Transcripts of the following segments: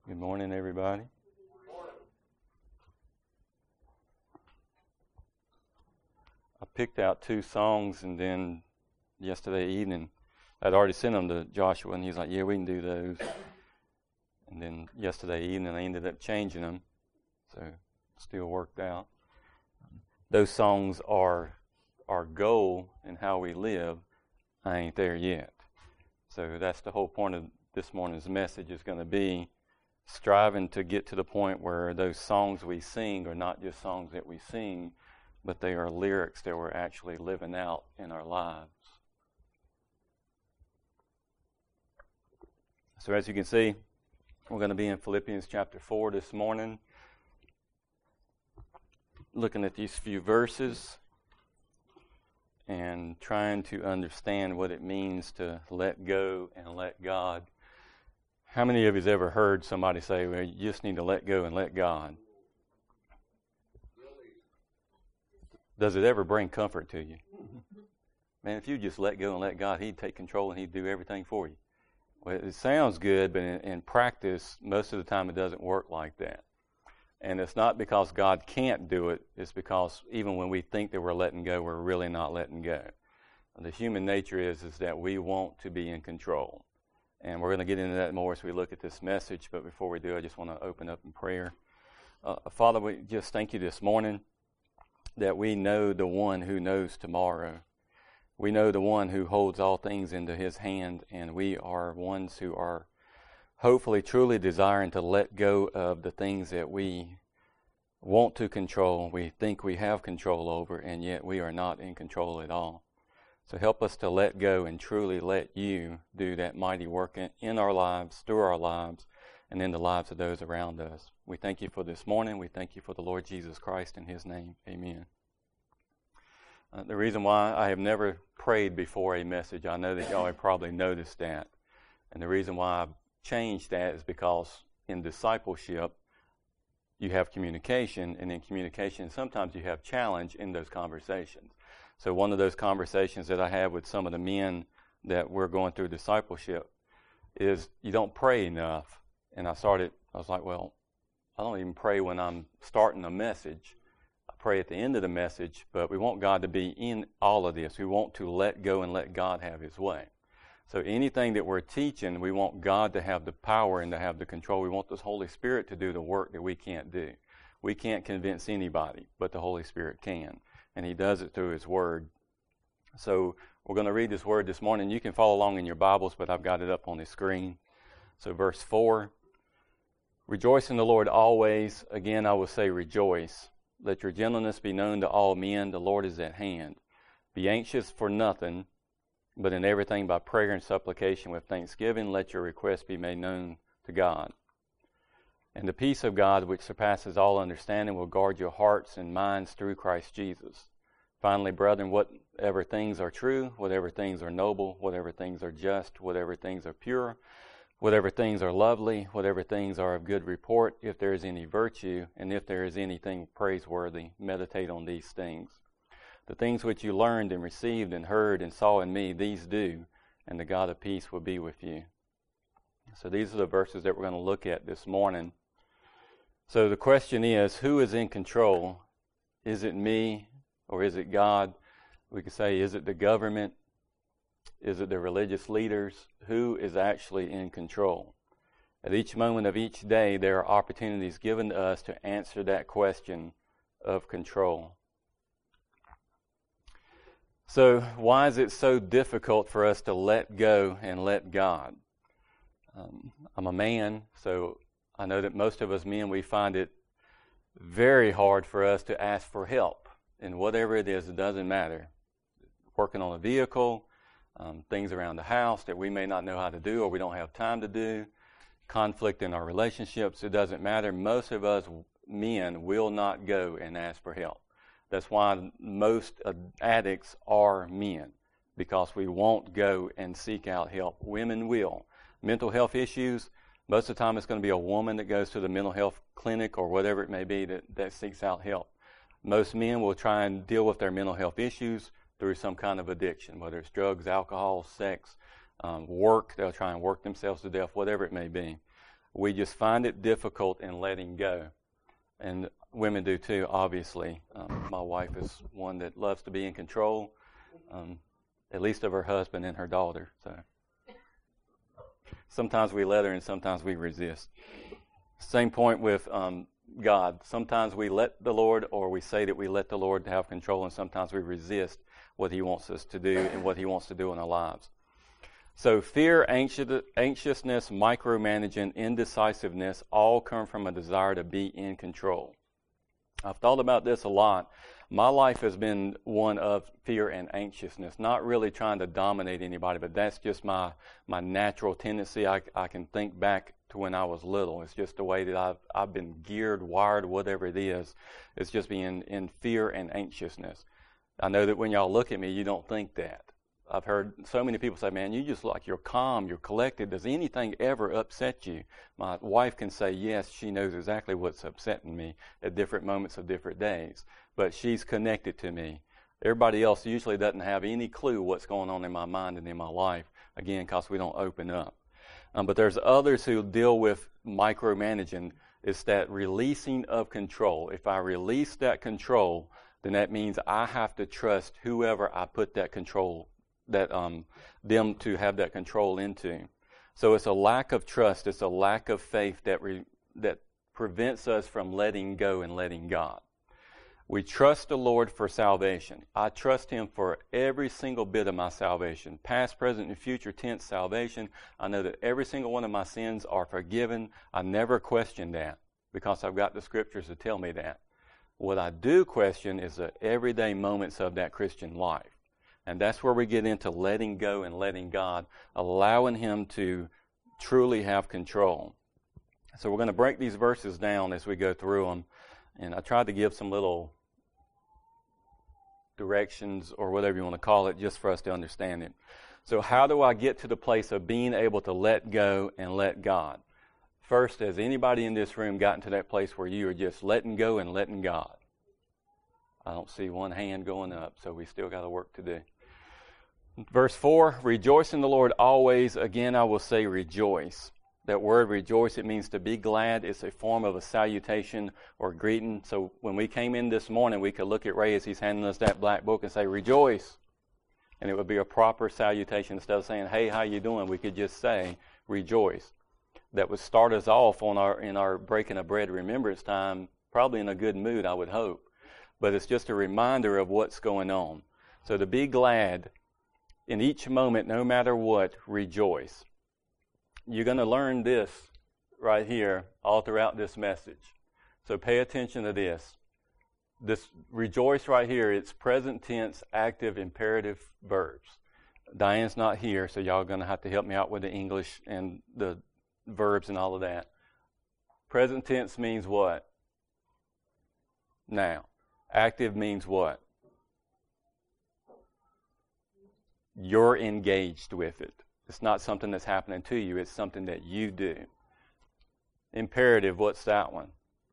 Good morning, everybody. I picked out two songs, and then yesterday evening, I'd already sent them to Joshua, and he's like, yeah, we can do those. And then yesterday evening, I ended up changing them, so it still worked out. Those songs are our goal in how we live. I ain't there yet. So that's the whole point of this morning's message is going to be striving to get to the point where those songs we sing are not just songs that we sing, but they are lyrics that we're actually living out in our lives. So as you can see, we're going to be in Philippians chapter 4 this morning, looking at these few verses and trying to understand what it means to let go and let God. How many of you have ever heard somebody say, well, you just need to let go and let God? Does it ever bring comfort to you? Man, if you just let go and let God, He'd take control and He'd do everything for you. Well, it sounds good, but in practice, most of the time it doesn't work like that. And it's not because God can't do it. It's because even when we think that we're letting go, we're really not letting go. The human nature is that we want to be in control. And we're going to get into that more as we look at this message. But before we do, I just want to open up in prayer. Father, we just thank you this morning that we know the one who knows tomorrow. We know the one who holds all things into His hand. And we are ones who are hopefully truly desiring to let go of the things that we want to control, we think we have control over, and yet we are not in control at all. So help us to let go and truly let you do that mighty work in our lives, through our lives, and in the lives of those around us. We thank you for this morning. We thank you for the Lord Jesus Christ in His name. Amen. The reason why I have never prayed before a message, I know that y'all have probably noticed that. And the reason why I've changed that is because in discipleship, you have communication, and in communication, sometimes you have challenge in those conversations. So one of those conversations that I have with some of the men that we're going through discipleship is you don't pray enough. And I was like, well, I don't even pray when I'm starting a message. I pray at the end of the message, but we want God to be in all of this. We want to let go and let God have His way. So anything that we're teaching, we want God to have the power and to have the control. We want the Holy Spirit to do the work that we can't do. We can't convince anybody, but the Holy Spirit can. And He does it through His Word. So we're going to read this Word this morning. You can follow along in your Bibles, but I've got it up on the screen. So verse 4, rejoice in the Lord always. Again, I will say rejoice. Let your gentleness be known to all men. The Lord is at hand. Be anxious for nothing, but in everything by prayer and supplication with thanksgiving, let your requests be made known to God. And the peace of God, which surpasses all understanding, will guard your hearts and minds through Christ Jesus. Finally, brethren, whatever things are true, whatever things are noble, whatever things are just, whatever things are pure, whatever things are lovely, whatever things are of good report, if there is any virtue, and if there is anything praiseworthy, meditate on these things. The things which you learned and received and heard and saw in me, these do, and the God of peace will be with you. So these are the verses that we're going to look at this morning. So the question is, who is in control? Is it me or is it God? We could say, is it the government? Is it the religious leaders? Who is actually in control? At each moment of each day, there are opportunities given to us to answer that question of control. So why is it so difficult for us to let go and let God? I'm a man, so I know that most of us men, we find it very hard for us to ask for help. And whatever it is, it doesn't matter. Working on a vehicle, things around the house that we may not know how to do or we don't have time to do, conflict in our relationships, it doesn't matter. Most of us men will not go and ask for help. That's why most addicts are men, because we won't go and seek out help. Women will. Mental health issues, most of the time it's going to be a woman that goes to the mental health clinic or whatever it may be that seeks out help. Most men will try and deal with their mental health issues through some kind of addiction, whether it's drugs, alcohol, sex, work. They'll try and work themselves to death, whatever it may be. We just find it difficult in letting go. And women do too, obviously. My wife is one that loves to be in control, at least of her husband and her daughter. So sometimes we let her and sometimes we resist. Same point with God. Sometimes we let the Lord, or we say that we let the Lord have control, and sometimes we resist what He wants us to do and what He wants to do in our lives. So fear, anxiousness, micromanaging, indecisiveness all come from a desire to be in control. I've thought about this a lot. My life has been one of fear and anxiousness, not really trying to dominate anybody, but that's just my natural tendency. I can think back to when I was little. It's just the way that I've been geared, wired, whatever it is. It's just being in fear and anxiousness. I know that when y'all look at me, you don't think that. I've heard so many people say, man, you just look like you're calm, you're collected. Does anything ever upset you? My wife can say, yes, she knows exactly what's upsetting me at different moments of different days. But she's connected to me. Everybody else usually doesn't have any clue what's going on in my mind and in my life, again, because we don't open up. But there's others who deal with micromanaging. It's that releasing of control. If I release that control, then that means I have to trust whoever I put that control, them to have that control into. So it's a lack of trust. It's a lack of faith that prevents us from letting go and letting God. We trust the Lord for salvation. I trust Him for every single bit of my salvation. Past, present, and future tense salvation. I know that every single one of my sins are forgiven. I never question that because I've got the Scriptures to tell me that. What I do question is the everyday moments of that Christian life. And that's where we get into letting go and letting God, allowing Him to truly have control. So we're going to break these verses down as we go through them. And I tried to give some little directions or whatever you want to call it just for us to understand it. So how do I get to the place of being able to let go and let God? First, has anybody in this room gotten to that place where you are just letting go and letting God? I don't see one hand going up, so we still got work to do. Verse 4, rejoice in the Lord always. Again, I will say rejoice. That word rejoice, it means to be glad. It's a form of a salutation or greeting. So when we came in this morning, we could look at Ray as he's handing us that black book and say, rejoice. And it would be a proper salutation. Instead of saying, hey, how you doing? We could just say, rejoice. That would start us off in our breaking of bread remembrance time, probably in a good mood, I would hope. But it's just a reminder of what's going on. So to be glad in each moment, no matter what, rejoice. You're going to learn this right here all throughout this message. So pay attention to this. This rejoice right here, it's present tense, active, imperative verbs. Diane's not here, so y'all are going to have to help me out with the English and the verbs and all of that. Present tense means what? Now. Active means what? You're engaged with it. It's not something that's happening to you. It's something that you do. Imperative, what's that one?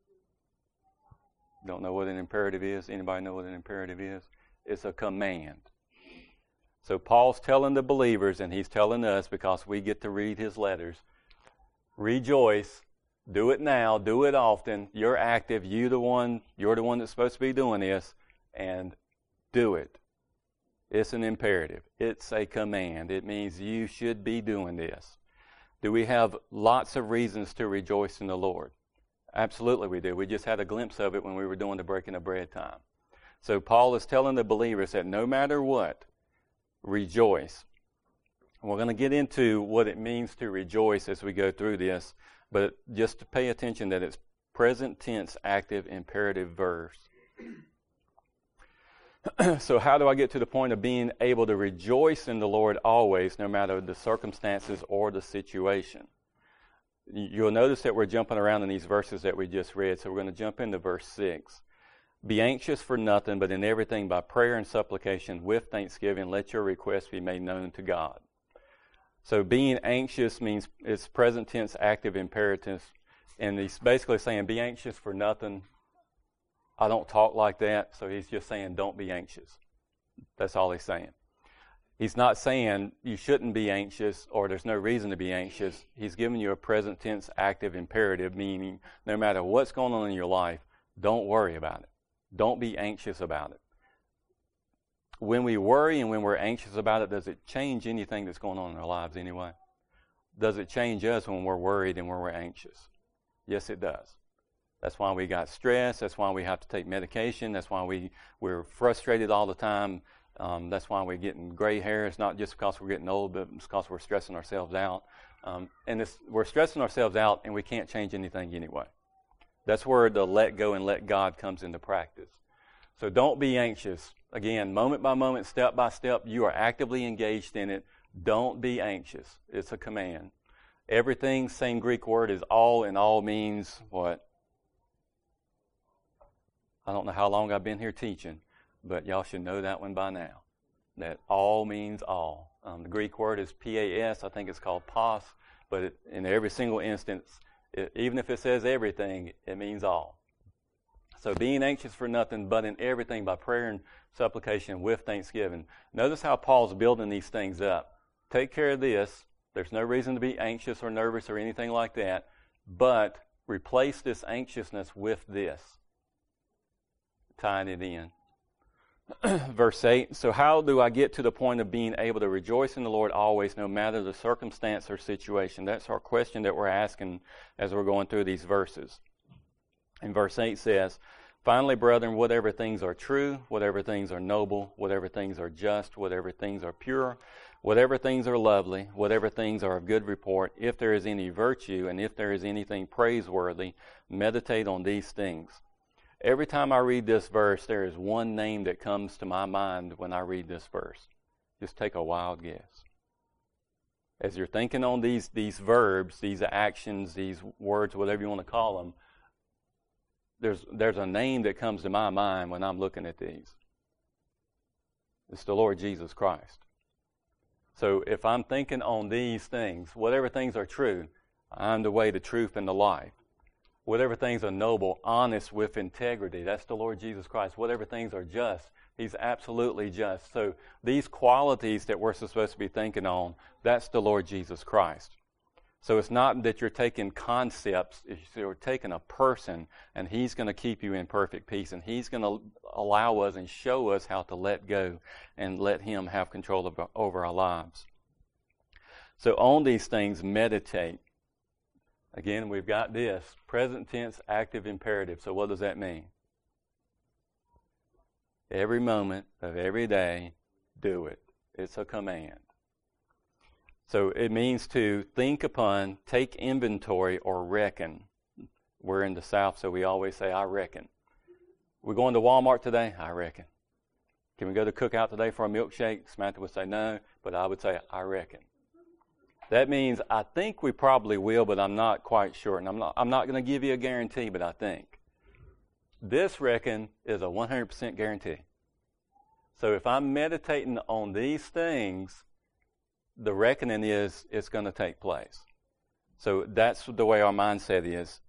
Don't know what an imperative is? Anybody know what an imperative is? It's a command. So Paul's telling the believers, and he's telling us because we get to read his letters, rejoice, do it now, do it often. You're active. You're the one that's supposed to be doing this, and do it. It's an imperative. It's a command. It means you should be doing this. Do we have lots of reasons to rejoice in the Lord? Absolutely we do. We just had a glimpse of it when we were doing the breaking of bread time. So Paul is telling the believers that no matter what, rejoice. And we're going to get into what it means to rejoice as we go through this, but just to pay attention that it's present tense, active, imperative verbs. So how do I get to the point of being able to rejoice in the Lord always, no matter the circumstances or the situation? You'll notice that we're jumping around in these verses that we just read, so we're going to jump into verse 6. Be anxious for nothing, but in everything by prayer and supplication with thanksgiving, let your requests be made known to God. So being anxious means it's present tense, active, imperative, and he's basically saying be anxious for nothing. I don't talk like that, so he's just saying don't be anxious. That's all he's saying. He's not saying you shouldn't be anxious or there's no reason to be anxious. He's giving you a present tense active imperative, meaning no matter what's going on in your life, don't worry about it. Don't be anxious about it. When we worry and when we're anxious about it, does it change anything that's going on in our lives anyway? Does it change us when we're worried and when we're anxious? Yes, it does. That's why we got stress. That's why we have to take medication. That's why we're frustrated all the time. That's why we're getting gray hair. It's not just because we're getting old, but it's because we're stressing ourselves out. We're stressing ourselves out, and we can't change anything anyway. That's where the let go and let God comes into practice. So don't be anxious. Again, moment by moment, step by step, you are actively engaged in it. Don't be anxious. It's a command. Everything, same Greek word, is all, and all means what? I don't know how long I've been here teaching, but y'all should know that one by now. That all means all. The Greek word is pas. I think it's called pas, but in every single instance, even if it says everything, it means all. So being anxious for nothing, but in everything by prayer and supplication with thanksgiving. Notice how Paul's building these things up. Take care of this. There's no reason to be anxious or nervous or anything like that, but replace this anxiousness with this. Tying it in. Verse 8, so how do I get to the point of being able to rejoice in the Lord always, no matter the circumstance or situation? That's our question that we're asking as we're going through these verses. And verse 8 says, finally, brethren, whatever things are true, whatever things are noble, whatever things are just, whatever things are pure, whatever things are lovely, whatever things are of good report, if there is any virtue and if there is anything praiseworthy, meditate on these things. Every time I read this verse, there is one name that comes to my mind when I read this verse. Just take a wild guess. As you're thinking on these verbs, these actions, these words, whatever you want to call them, there's a name that comes to my mind when I'm looking at these. It's the Lord Jesus Christ. So if I'm thinking on these things, whatever things are true, I'm the way, the truth, and the life. Whatever things are noble, honest, with integrity, that's the Lord Jesus Christ. Whatever things are just, He's absolutely just. So these qualities that we're supposed to be thinking on, that's the Lord Jesus Christ. So it's not that you're taking concepts, you're taking a person, and He's going to keep you in perfect peace, and He's going to allow us and show us how to let go and let Him have control over our lives. So on these things, meditate. Again, we've got this, present tense, active imperative. So what does that mean? Every moment of every day, do it. It's a command. So it means to think upon, take inventory, or reckon. We're in the South, so we always say, I reckon. We're going to Walmart today? I reckon. Can we go to Cookout today for a milkshake? Samantha would say no, but I would say, I reckon. That means I think we probably will, but I'm not quite sure. And I'm not going to give you a guarantee, but I think. This reckon is a 100% guarantee. So if I'm meditating on these things, the reckoning is it's going to take place. So that's the way our mindset is.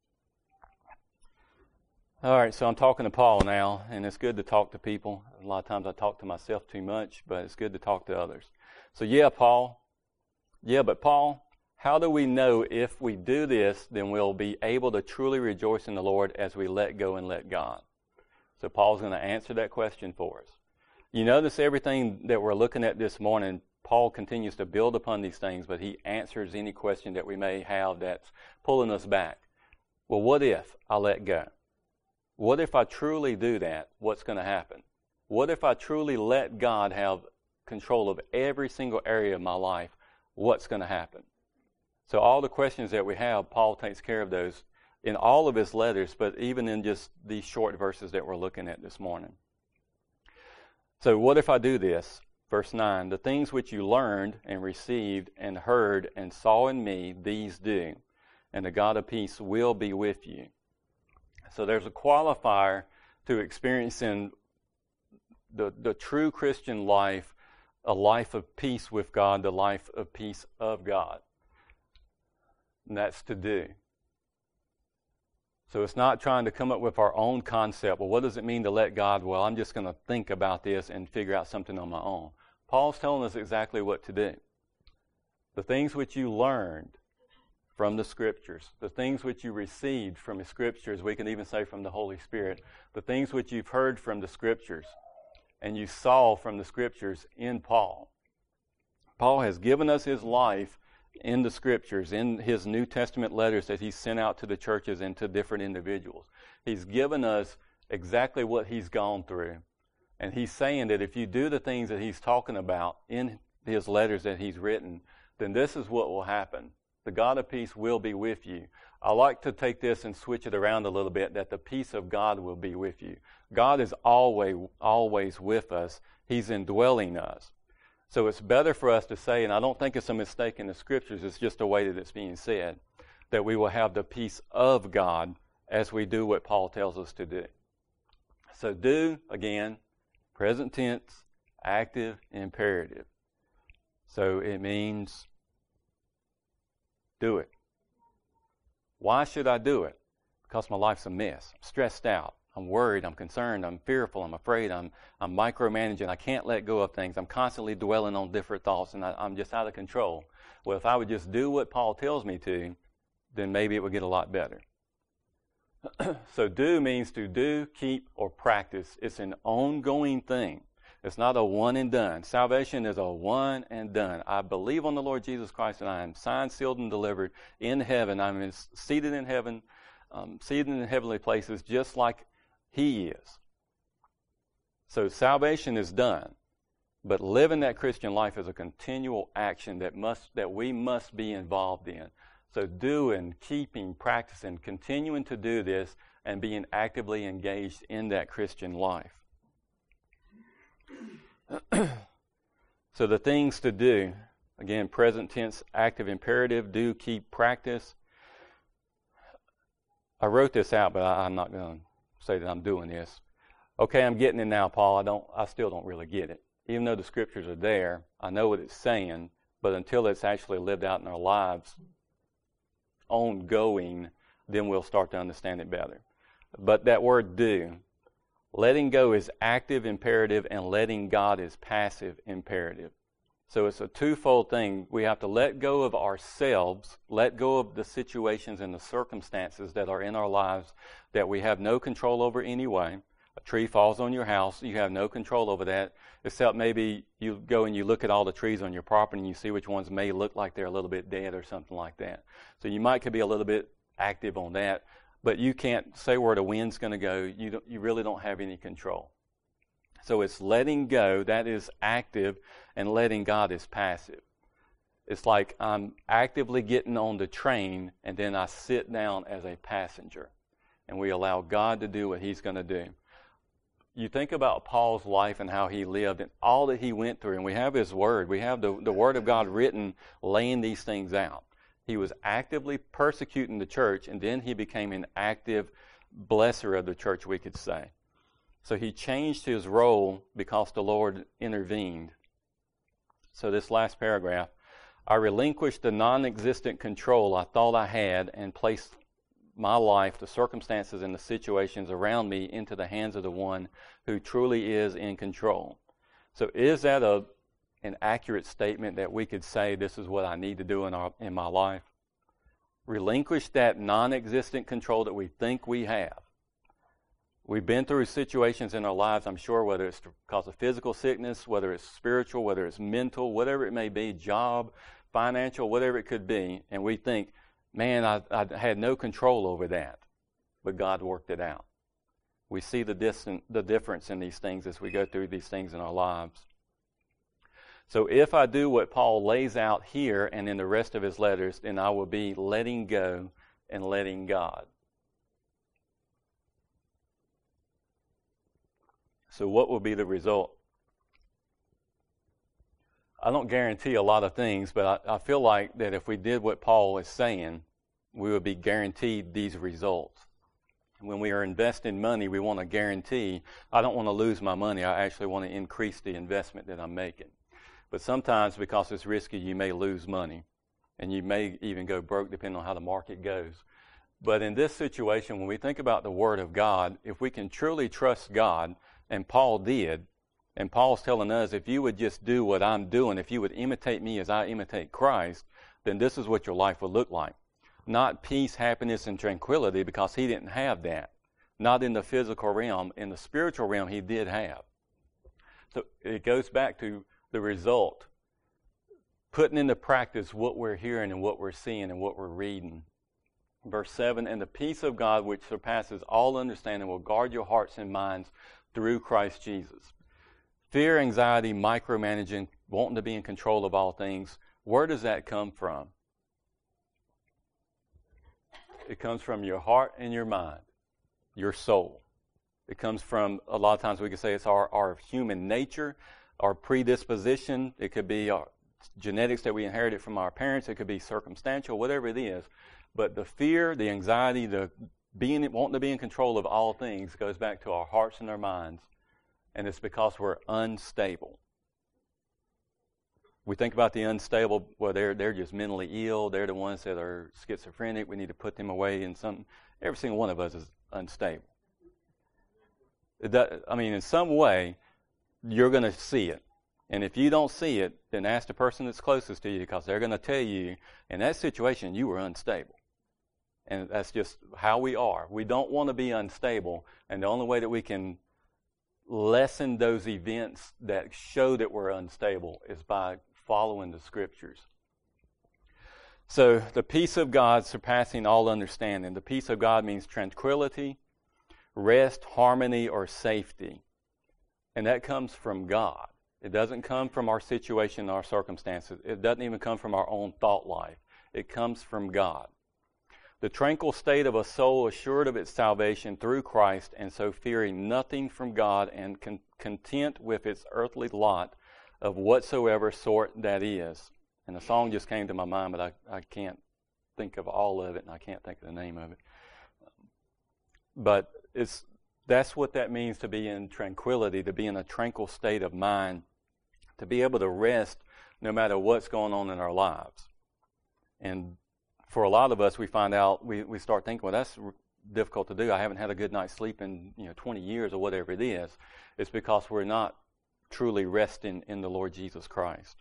All right, so I'm talking to Paul now, and it's good to talk to people. A lot of times I talk to myself too much, but it's good to talk to others. So but Paul, how do we know if we do this, then we'll be able to truly rejoice in the Lord as we let go and let God? So Paul's going to answer that question for us. You notice everything that we're looking at this morning, Paul continues to build upon these things, but he answers any question that we may have that's pulling us back. Well, what if I let go? What if I truly do that? What's going to happen? What if I truly let God have control of every single area of my life? What's going to happen? So all the questions that we have, Paul takes care of those in all of his letters, but even in just these short verses that we're looking at this morning. So what if I do this? Verse 9, the things which you learned and received and heard and saw in me, these do, and the God of peace will be with you. So there's a qualifier to experiencing the true Christian life, a life of peace with God, the life of peace of God. And that's to do. So it's not trying to come up with our own concept. Well, what does it mean to let God? Well, I'm just going to think about this and figure out something on my own. Paul's telling us exactly what to do. The things which you learned from the Scriptures, the things which you received from the Scriptures, we can even say from the Holy Spirit, the things which you've heard from the Scriptures and you saw from the Scriptures in Paul. Paul has given us his life in the Scriptures, in his New Testament letters that he sent out to the churches and to different individuals. He's given us exactly what he's gone through. And he's saying that if you do the things that he's talking about in his letters that he's written, then this is what will happen. The God of peace will be with you. I like to take this and switch it around a little bit, that the peace of God will be with you. God is always with us. He's indwelling us. So it's better for us to say, and I don't think it's a mistake in the Scriptures, it's just a way that it's being said, that we will have the peace of God as we do what Paul tells us to do. So do, again, present tense, active, imperative. So it means do it. Why should I do it? Because my life's a mess. I'm stressed out. I'm worried. I'm concerned. I'm fearful. I'm afraid. I'm micromanaging. I can't let go of things. I'm constantly dwelling on different thoughts, and I'm just out of control. Well, if I would just do what Paul tells me to, then maybe it would get a lot better. So do means to do, keep, or practice. It's an ongoing thing. It's not a one and done. Salvation is a one and done. I believe on the Lord Jesus Christ, and I am signed, sealed, and delivered in heaven. I'm seated in heaven, seated in heavenly places, just like He is. So salvation is done, but living that Christian life is a continual action that we must be involved in. So doing, keeping, practicing, continuing to do this, and being actively engaged in that Christian life. So the things to do, again, present tense, active imperative, do, keep, practice. I wrote this out, but I'm not going to say that I'm doing this. Okay, I'm getting it now, Paul. I still don't really get it. Even though the Scriptures are there, I know what it's saying, but until it's actually lived out in our lives, ongoing, then we'll start to understand it better. But that word do, letting go is active imperative, and letting God is passive imperative. So it's a twofold thing. We have to let go of ourselves, let go of the situations and the circumstances that are in our lives that we have no control over anyway. A tree falls on your house, you have no control over that, except maybe you go and you look at all the trees on your property and you see which ones may look like they're a little bit dead or something like that. So you could be a little bit active on that, but you can't say where the wind's going to go. You really don't have any control. So it's letting go, that is active, and letting God is passive. It's like I'm actively getting on the train, and then I sit down as a passenger, and we allow God to do what He's going to do. You think about Paul's life and how he lived and all that he went through, and we have his Word. We have the Word of God written, laying these things out. He was actively persecuting the church, and then he became an active blesser of the church, we could say. So he changed his role because the Lord intervened. So this last paragraph, I relinquished the non-existent control I thought I had and placed my life, the circumstances and the situations around me into the hands of the one who truly is in control. So is that an accurate statement that we could say this is what I need to do in my life? Relinquish that non-existent control that we think we have. We've been through situations in our lives, I'm sure, whether it's because of physical sickness, whether it's spiritual, whether it's mental, whatever it may be, job, financial, whatever it could be, and we think, man, I had no control over that, but God worked it out. We see the difference in these things as we go through these things in our lives. So if I do what Paul lays out here and in the rest of his letters, then I will be letting go and letting God. So what will be the result? I don't guarantee a lot of things, but I feel like that if we did what Paul is saying, we would be guaranteed these results. When we are investing money, we want to guarantee, I don't want to lose my money, I actually want to increase the investment that I'm making. But sometimes, because it's risky, you may lose money, and you may even go broke depending on how the market goes. But in this situation, when we think about the Word of God, if we can truly trust God, and Paul did, And Paul's telling us, if you would just do what I'm doing, if you would imitate me as I imitate Christ, then this is what your life would look like. Not peace, happiness, and tranquility, because he didn't have that. Not in the physical realm. In the spiritual realm, he did have. So it goes back to the result. Putting into practice what we're hearing and what we're seeing and what we're reading. Verse 7, and the peace of God, which surpasses all understanding, will guard your hearts and minds through Christ Jesus. Fear, anxiety, micromanaging, wanting to be in control of all things, where does that come from? It comes from your heart and your mind, your soul. It comes from, a lot of times we could say it's our human nature, our predisposition. It could be our genetics that we inherited from our parents. It could be circumstantial, whatever it is. But the fear, the anxiety, the wanting to be in control of all things goes back to our hearts and our minds. And it's because we're unstable. We think about the unstable, well, they're just mentally ill. They're the ones that are schizophrenic. We need to put them away in something. Every single one of us is unstable. In some way, you're going to see it. And if you don't see it, then ask the person that's closest to you, because they're going to tell you, in that situation, you were unstable. And that's just how we are. We don't want to be unstable. And the only way that we can lessen those events that show that we're unstable is by following the Scriptures. So the peace of God surpassing all understanding. The peace of God means tranquility, rest, harmony, or safety. And that comes from God. It doesn't come from our situation, our circumstances. It doesn't even come from our own thought life. It comes from God. The tranquil state of a soul assured of its salvation through Christ, and so fearing nothing from God and content with its earthly lot of whatsoever sort that is. And the song just came to my mind, but I can't think of all of it, and I can't think of the name of it. But that's what that means, to be in tranquility, to be in a tranquil state of mind, to be able to rest no matter what's going on in our lives. And for a lot of us, we find out, we start thinking, well, that's difficult to do. I haven't had a good night's sleep in 20 years or whatever it is. It's because we're not truly resting in the Lord Jesus Christ.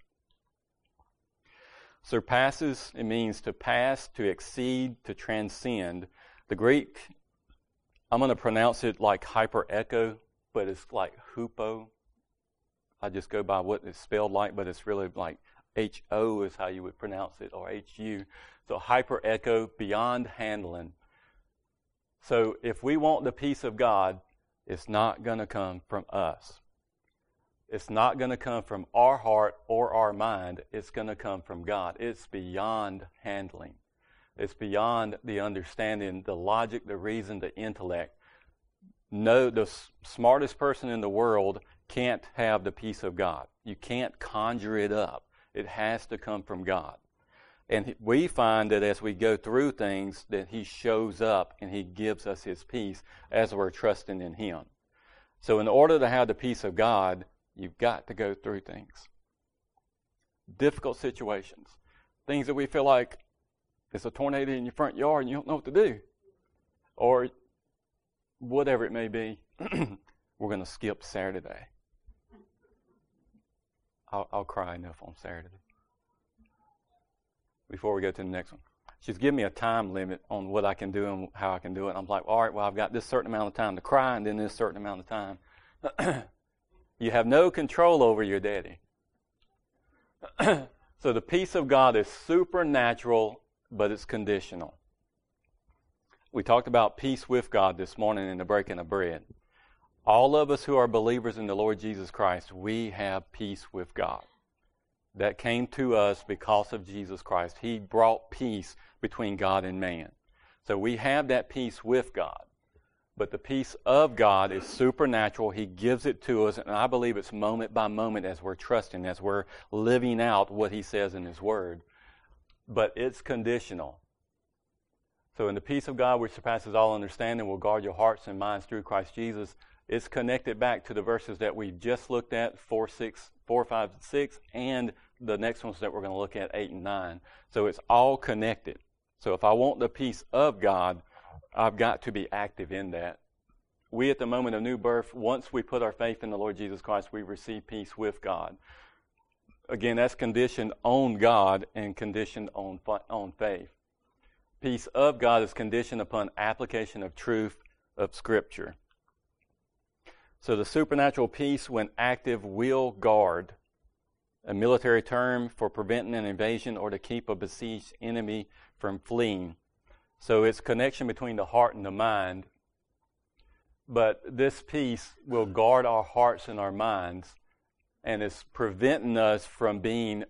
Surpasses, it means to pass, to exceed, to transcend. The Greek, I'm going to pronounce it like hyper-echo, but it's like hupo. I just go by what it's spelled like, but it's really like H-O is how you would pronounce it, or H-U. So hyper-echo, beyond handling. So if we want the peace of God, it's not going to come from us. It's not going to come from our heart or our mind. It's going to come from God. It's beyond handling. It's beyond the understanding, the logic, the reason, the intellect. No, the smartest person in the world can't have the peace of God. You can't conjure it up. It has to come from God. And we find that as we go through things, that He shows up and He gives us His peace as we're trusting in Him. So in order to have the peace of God, you've got to go through things. Difficult situations. Things that we feel like it's a tornado in your front yard and you don't know what to do. Or whatever it may be. We're going to skip Saturday. I'll cry enough on Saturday. Before we go to the next one. She's given me a time limit on what I can do and how I can do it. I'm like, all right, well, I've got this certain amount of time to cry and then this certain amount of time. You have no control over your daddy. So the peace of God is supernatural, but it's conditional. We talked about peace with God this morning in the breaking of bread. All of us who are believers in the Lord Jesus Christ, we have peace with God. That came to us because of Jesus Christ. He brought peace between God and man. So we have that peace with God. But the peace of God is supernatural. He gives it to us, and I believe it's moment by moment as we're trusting, as we're living out what He says in His Word. But it's conditional. So in the peace of God, which surpasses all understanding, will guard your hearts and minds through Christ Jesus. It's connected back to the verses that we just looked at, 4, 5, 6, and the next ones that we're going to look at, 8 and 9. So it's all connected. So if I want the peace of God, I've got to be active in that. we at the moment of new birth, once we put our faith in the Lord Jesus Christ, we receive peace with God. Again, that's conditioned on God and conditioned on faith. Peace of God is conditioned upon application of truth of Scripture. So the supernatural peace, when active, will guard, a military term for preventing an invasion or to keep a besieged enemy from fleeing. So it's connection between the heart and the mind. But this peace will guard our hearts and our minds, and it's preventing us from being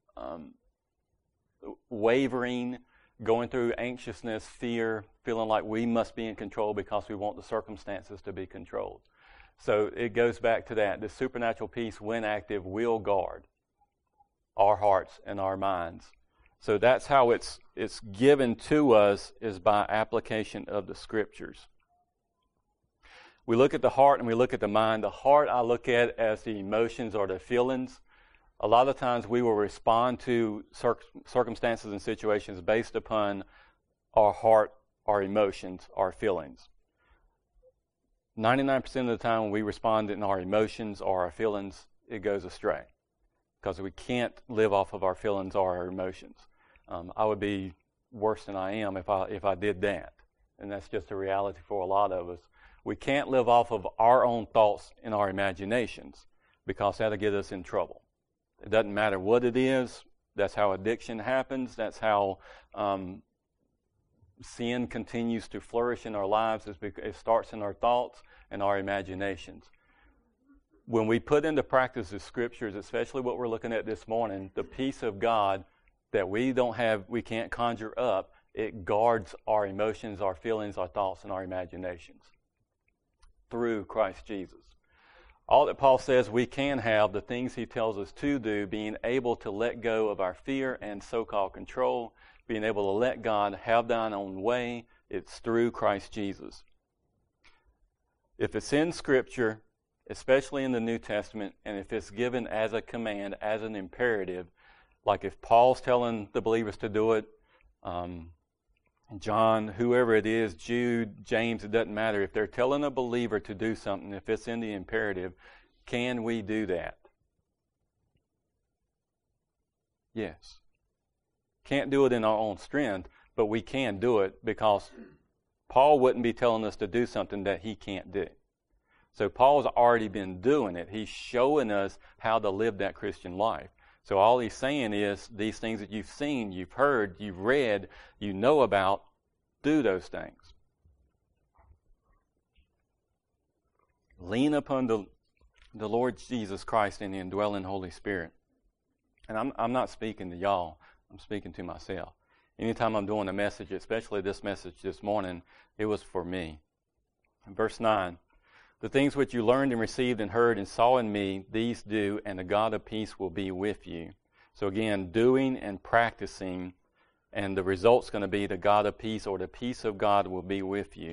wavering, going through anxiousness, fear, feeling like we must be in control because we want the circumstances to be controlled. So it goes back to that. The supernatural peace, when active, will guard our hearts and our minds. So that's how it's given to us, is by application of the Scriptures. We look at the heart and we look at the mind. The heart I look at as the emotions or the feelings. A lot of times we will respond to circumstances and situations based upon our heart, our emotions, our feelings. 99% of the time when we respond in our emotions or our feelings, it goes astray, because we can't live off of our feelings or our emotions. I would be worse than I am if I did that, and that's just a reality for a lot of us. We can't live off of our own thoughts and our imaginations, because that'll get us in trouble. It doesn't matter what it is. That's how addiction happens. That's how sin continues to flourish in our lives. It starts in our thoughts and our imaginations. When we put into practice the Scriptures, especially what we're looking at this morning, the peace of God that we can't conjure up, it guards our emotions, our feelings, our thoughts, and our imaginations through Christ Jesus. All that Paul says we can have, the things he tells us to do, being able to let go of our fear and so-called control, being able to let God have thine own way, it's through Christ Jesus. If it's in Scripture, especially in the New Testament, and if it's given as a command, as an imperative, like if Paul's telling the believers to do it, John, whoever it is, Jude, James, it doesn't matter. If they're telling a believer to do something, if it's in the imperative, can we do that? Yes. Can't do it in our own strength, but we can do it, because Paul wouldn't be telling us to do something that he can't do. So Paul's already been doing it. He's showing us how to live that Christian life. So all he's saying is, these things that you've seen, you've heard, you've read, you know about, do those things. Lean upon the Lord Jesus Christ and the indwelling Holy Spirit. And I'm not speaking to y'all. I'm speaking to myself. Anytime I'm doing a message, especially this message this morning, it was for me. In verse 9, the things which you learned and received and heard and saw in me, these do, and the God of peace will be with you. So again, doing and practicing, and the result's going to be the God of peace, or the peace of God will be with you.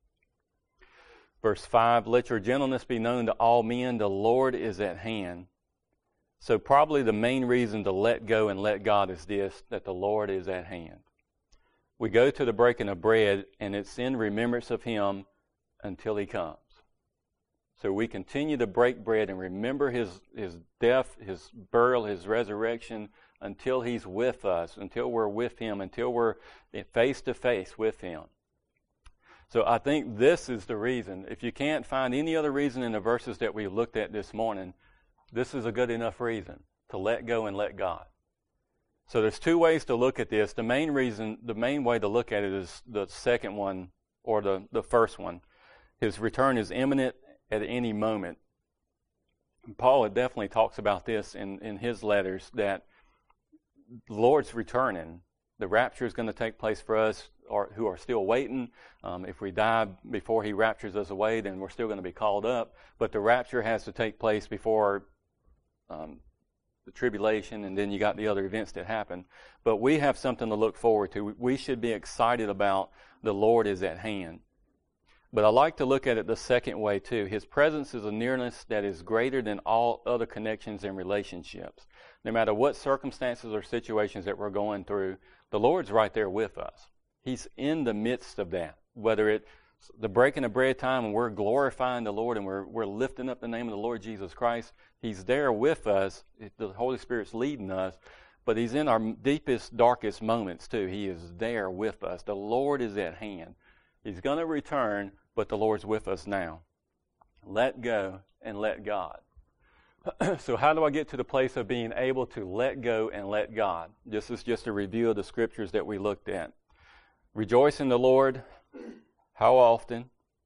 Verse 5, let your gentleness be known to all men, the Lord is at hand. So probably the main reason to let go and let God is this, that the Lord is at hand. We go to the breaking of bread, and it's in remembrance of Him until He comes. So we continue to break bread and remember His death, His burial, His resurrection, until He's with us, until we're with Him, until we're face to face with Him. So I think this is the reason. If you can't find any other reason in the verses that we looked at this morning, this is a good enough reason to let go and let God. So there's two ways to look at this. The main way to look at it is the second one, or the first one. His return is imminent at any moment. Paul definitely talks about this in his letters, that the Lord's returning. The rapture is going to take place for us who are still waiting. If we die before He raptures us away, then we're still going to be called up. But the rapture has to take place before the tribulation, and then you got the other events that happen. But we have something to look forward to. We should be excited about the Lord is at hand. But I like to look at it the second way too. His presence is a nearness that is greater than all other connections and relationships. No matter what circumstances or situations that we're going through, the Lord's right there with us. He's in the midst of that. Whether it The breaking of bread time, and we're glorifying the Lord and we're lifting up the name of the Lord Jesus Christ. He's there with us. The Holy Spirit's leading us. But He's in our deepest, darkest moments too. He is there with us. The Lord is at hand. He's going to return, but the Lord's with us now. Let go and let God. So how do I get to the place of being able to let go and let God? This is just a review of the scriptures that we looked at. Rejoice in the Lord. How often?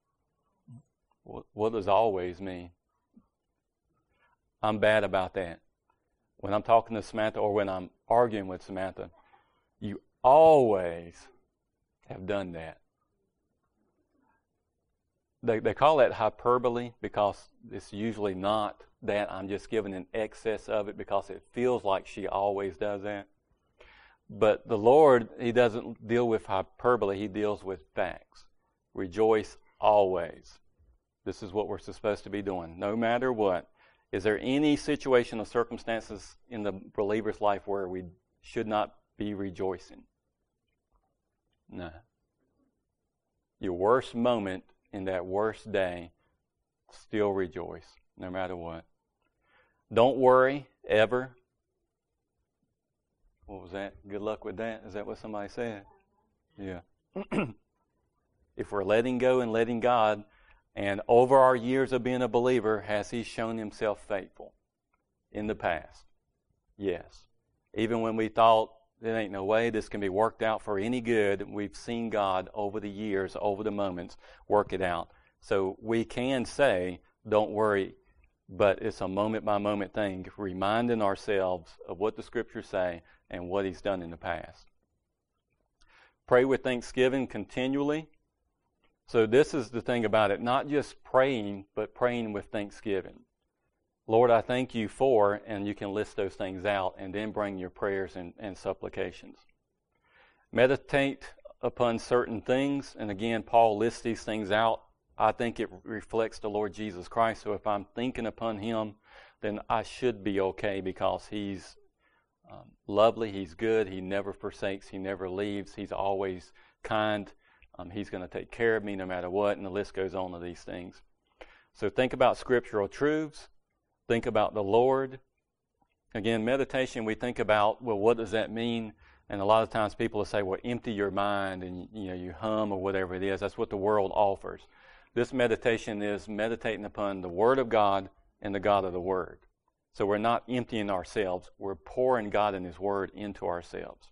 What does always mean? I'm bad about that. When I'm talking to Samantha or when I'm arguing with Samantha, you always have done that. They call that hyperbole because it's usually not that. I'm just giving an excess of it because it feels like she always does that. But the Lord, He doesn't deal with hyperbole. He deals with facts. Rejoice always. This is what we're supposed to be doing, no matter what. Is there any situation or circumstances in the believer's life where we should not be rejoicing? No. Your worst moment in that worst day, still rejoice, no matter what. Don't worry, ever. What was that? Good luck with that. Is that what somebody said? Yeah. If we're letting go and letting God, and over our years of being a believer, has He shown Himself faithful in the past? Yes. Even when we thought, there ain't no way this can be worked out for any good, we've seen God over the years, over the moments, work it out. So we can say, don't worry, but it's a moment-by-moment thing, reminding ourselves of what the Scriptures say and what He's done in the past. Pray with thanksgiving continually. So this is the thing about it, not just praying, but praying with thanksgiving. Lord, I thank You for, and you can list those things out and then bring your prayers and supplications. Meditate upon certain things, and again, Paul lists these things out. I think it reflects the Lord Jesus Christ, so if I'm thinking upon Him, then I should be okay because He's lovely, He's good, He never forsakes, He never leaves, He's always kind. He's going to take care of me no matter what, and the list goes on to these things. So think about scriptural truths. Think about the Lord. Again, meditation, we think about, well, what does that mean? And a lot of times people will say, well, empty your mind and you hum or whatever it is. That's what the world offers. This meditation is meditating upon the Word of God and the God of the Word. So we're not emptying ourselves. We're pouring God and His Word into ourselves.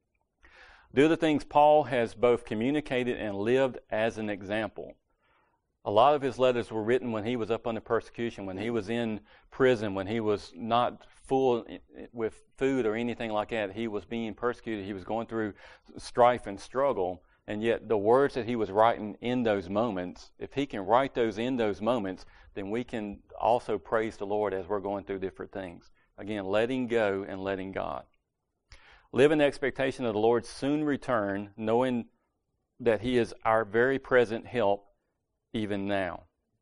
Do the things Paul has both communicated and lived as an example. A lot of his letters were written when he was up under persecution, when he was in prison, when he was not full with food or anything like that. He was being persecuted. He was going through strife and struggle. And yet the words that he was writing in those moments, if he can write those in those moments, then we can also praise the Lord as we're going through different things. Again, letting go and letting God. Live in the expectation of the Lord's soon return, knowing that He is our very present help even now.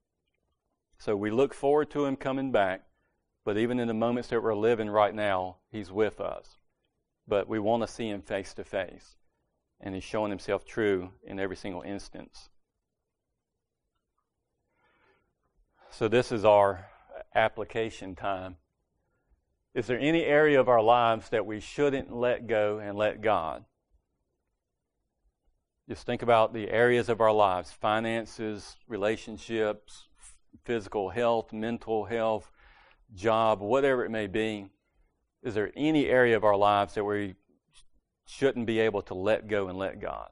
So we look forward to Him coming back, but even in the moments that we're living right now, He's with us. But we want to see Him face to face, and He's showing Himself true in every single instance. So this is our application time. Is there any area of our lives that we shouldn't let go and let God? Just think about the areas of our lives: finances, relationships, physical health, mental health, job, whatever it may be. Is there any area of our lives that we shouldn't be able to let go and let God?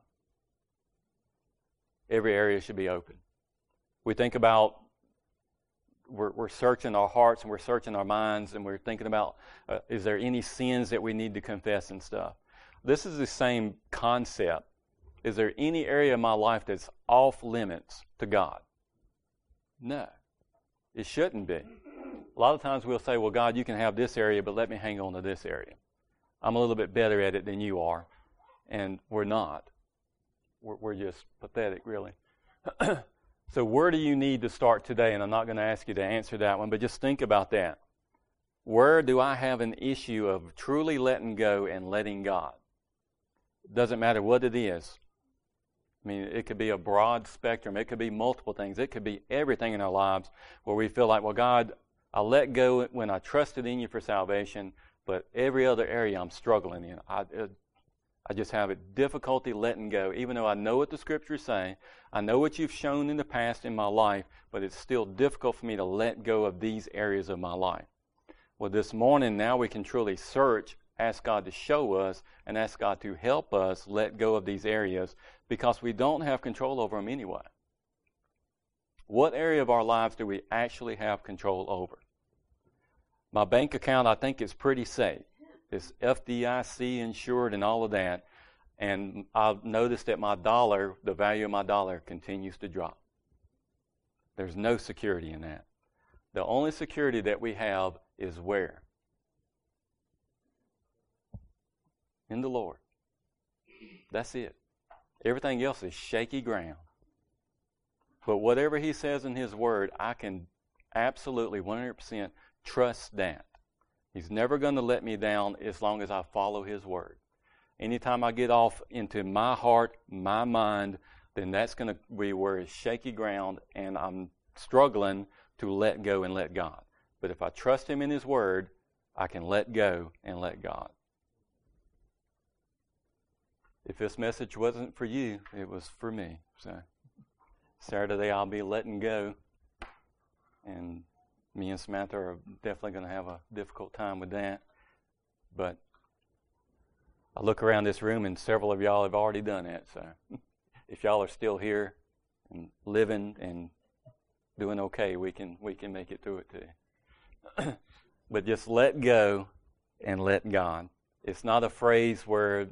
Every area should be open. We think about we're searching our hearts and we're searching our minds and we're thinking about is there any sins that we need to confess and stuff. This is the same concept. Is there any area of my life that's off limits to God? No, it shouldn't be. A lot of times we'll say, well, God, you can have this area, but let me hang on to this area. I'm a little bit better at it than you are. And we're not. We're just pathetic, really. So where do you need to start today? And I'm not going to ask you to answer that one, but just think about that. Where do I have an issue of truly letting go and letting God? It doesn't matter what it is. I mean, it could be a broad spectrum. It could be multiple things. It could be everything in our lives where we feel like, well, God, I let go when I trusted in you for salvation, but every other area I'm struggling in. I just have a difficulty letting go, even though I know what the Scriptures say. I know what you've shown in the past in my life, but it's still difficult for me to let go of these areas of my life. Well, this morning, now we can truly search, ask God to show us, and ask God to help us let go of these areas because we don't have control over them anyway. What area of our lives do we actually have control over? My bank account, I think, is pretty safe. It's FDIC insured and all of that. And I've noticed that my dollar, the value of my dollar, continues to drop. There's no security in that. The only security that we have is where? In the Lord. That's it. Everything else is shaky ground. But whatever He says in His Word, I can absolutely 100% trust that. He's never going to let me down as long as I follow His Word. Anytime I get off into my heart, my mind, then that's going to be where it's shaky ground and I'm struggling to let go and let God. But if I trust Him in His Word, I can let go and let God. If this message wasn't for you, it was for me. So Saturday I'll be letting go, and me and Samantha are definitely going to have a difficult time with that. But I look around this room and several of y'all have already done that. So if y'all are still here and living and doing okay, we can make it through it too. But just let go and let God. It's not a phrase where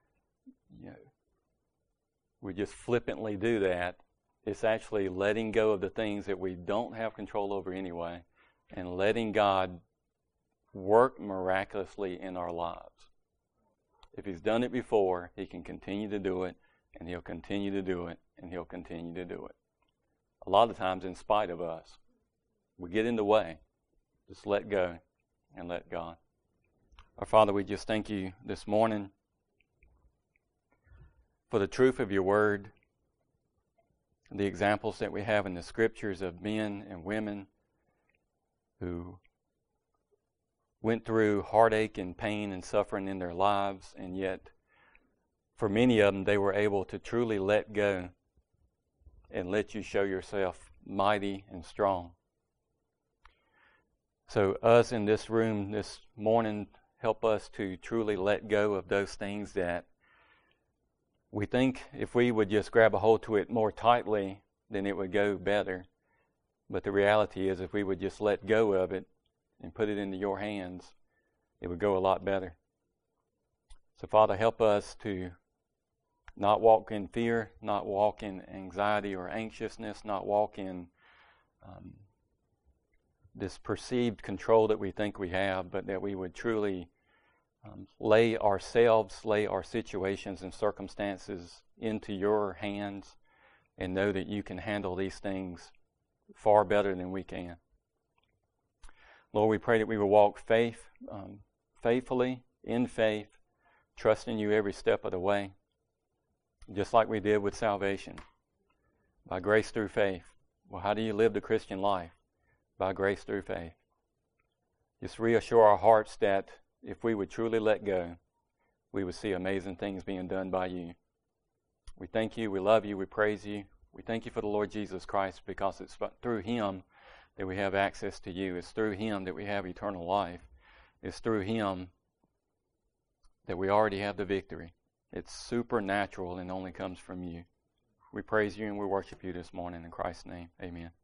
we just flippantly do that. It's actually letting go of the things that we don't have control over anyway and letting God work miraculously in our lives. If He's done it before, He can continue to do it, and He'll continue to do it, and He'll continue to do it. A lot of times in spite of us. We get in the way. Just let go and let God. Our Father, we just thank You this morning for the truth of Your Word, the examples that we have in the Scriptures of men and women who went through heartache and pain and suffering in their lives, and yet for many of them they were able to truly let go and let You show Yourself mighty and strong. So us in this room this morning, help us to truly let go of those things that we think if we would just grab a hold to it more tightly, then it would go better. But the reality is if we would just let go of it and put it into Your hands, it would go a lot better. So Father, help us to not walk in fear, not walk in anxiety or anxiousness, not walk in this perceived control that we think we have, but that we would truly lay our situations and circumstances into Your hands and know that You can handle these things far better than we can. Lord, we pray that we will walk faithfully, in faith, trusting You every step of the way, just like we did with salvation, by grace through faith. Well, how do you live the Christian life? By grace through faith. Just reassure our hearts that if we would truly let go, we would see amazing things being done by You. We thank You, we love You, we praise You. We thank You for the Lord Jesus Christ because it's through Him that we have access to You. It's through Him that we have eternal life. It's through Him that we already have the victory. It's supernatural and only comes from You. We praise You and we worship You this morning in Christ's name. Amen.